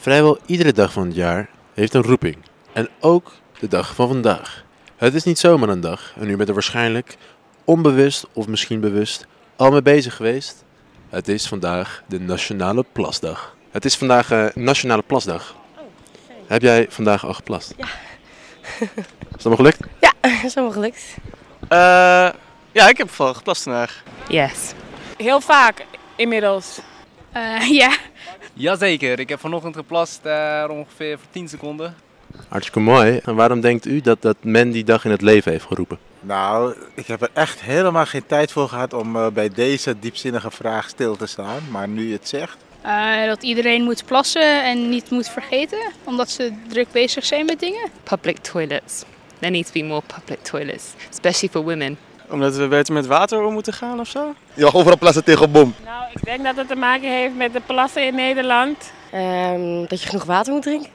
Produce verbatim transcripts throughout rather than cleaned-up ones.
Vrijwel iedere dag van het jaar heeft een roeping. En ook de dag van vandaag. Het is niet zomaar een dag en u bent er waarschijnlijk onbewust of misschien bewust al mee bezig geweest. Het is vandaag de Nationale Plasdag. Het is vandaag uh, Nationale Plasdag. Oh, okay. Heb jij vandaag al geplast? Ja. Is dat allemaal gelukt? Ja, dat is allemaal gelukt. Uh, ja, ik heb vooral geplast vandaag. Yes. Heel vaak inmiddels. Uh, ja. Jazeker, ik heb vanochtend geplast uh, ongeveer voor tien seconden. Hartstikke mooi. En waarom denkt u dat, dat men die dag in het leven heeft geroepen? Nou, ik heb er echt helemaal geen tijd voor gehad om uh, bij deze diepzinnige vraag stil te staan. Maar nu je het zegt... Uh, dat iedereen moet plassen en niet moet vergeten, omdat ze druk bezig zijn met dingen. Public toilets. There needs to be more public toilets, especially for women. Omdat we beter met water om moeten gaan of zo? Je mag overal plassen tegen een bom. Nou, ik denk dat het te maken heeft met de plassen in Nederland. Um, dat je genoeg water moet drinken.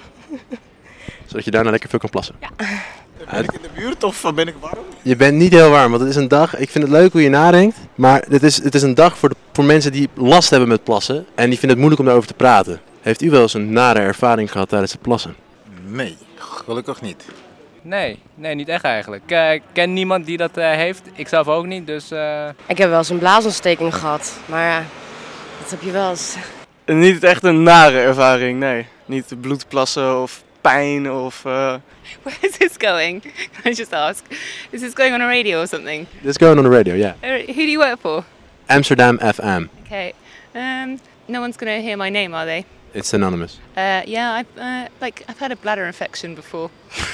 Zodat je daarna lekker veel kan plassen. Ja. Ben ik in de buurt of ben ik warm? Je bent niet heel warm, want het is een dag, ik vind het leuk hoe je nadenkt. Maar het is, het is een dag voor, de, voor mensen die last hebben met plassen. En die vinden het moeilijk om daarover te praten. Heeft u wel eens een nare ervaring gehad tijdens het plassen? Nee, gelukkig niet. Nee, nee, niet echt eigenlijk. Uh, ik ken niemand die dat uh, heeft. Ik zelf ook niet, dus... Uh... Ik heb wel eens een blaasontsteking gehad, maar ja, dat heb je wel eens. Niet echt een nare ervaring, nee. Niet bloedplassen of pijn of... Uh... Where is this going? Can I just ask? Is this going on a radio or something? This is going on the radio, yeah. Uh, who do you work for? Amsterdam F M. Okay. Um, no one's going to hear my name, are they? It's anonymous. Uh, yeah, I've uh, like I've had a bladder infection before.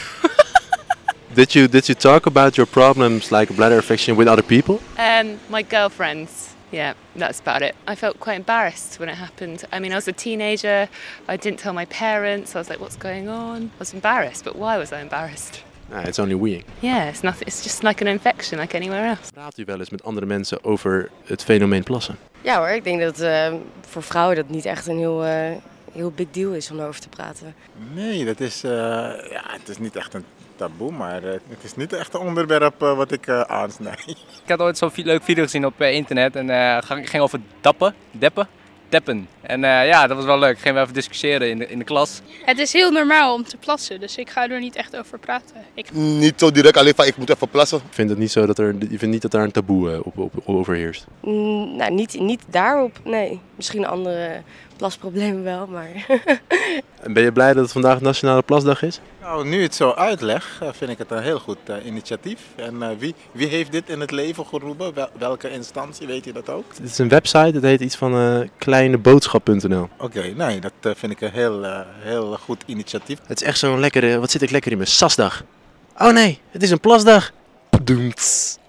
Did you did you talk about your problems like a bladder infection with other people? Um, my girlfriends. Yeah, that's about it. I felt quite embarrassed when it happened. I mean, I was a teenager. I didn't tell my parents. I was like, "What's going on?" I was embarrassed, but why was I embarrassed? Nah, it's only weeing. Yeah, it's nothing. It's just like an infection, like anywhere else. Praat u wel eens met andere mensen over het fenomeen plassen? Ja hoor, ik denk dat uh, voor vrouwen dat niet echt een heel, uh, heel big deal is om daarover te praten. Nee, dat is, uh, ja, het is niet echt een taboe, maar uh, het is niet echt een onderwerp uh, wat ik uh, aansnij. Ik had ooit zo'n leuk video gezien op uh, internet en het uh, ging over dappen, deppen, deppen. En uh, ja, dat was wel leuk. Gingen we even discussiëren in de, in de klas. Het is heel normaal om te plassen, dus ik ga er niet echt over praten. Ik... Niet zo direct, alleen van ik moet even plassen. Ik vind het niet zo dat er, je vindt niet dat daar een taboe uh, op, op, op overheerst? Mm, nou, niet, niet daarop, nee. Misschien andere plasproblemen wel, maar... En ben je blij dat het vandaag Nationale Plasdag is? Nou, nu je het zo uitleg, uh, vind ik het een heel goed uh, initiatief. En uh, wie, wie heeft dit in het leven geroepen? Wel, welke instantie, weet je dat ook? Het is een website, het heet iets van uh, kleineboodschap punt n l. Oké, okay, nee, dat uh, vind ik een heel, uh, heel goed initiatief. Het is echt zo'n lekkere, wat zit ik lekker in mijn sasdag? Oh nee, het is een plasdag! Doemts.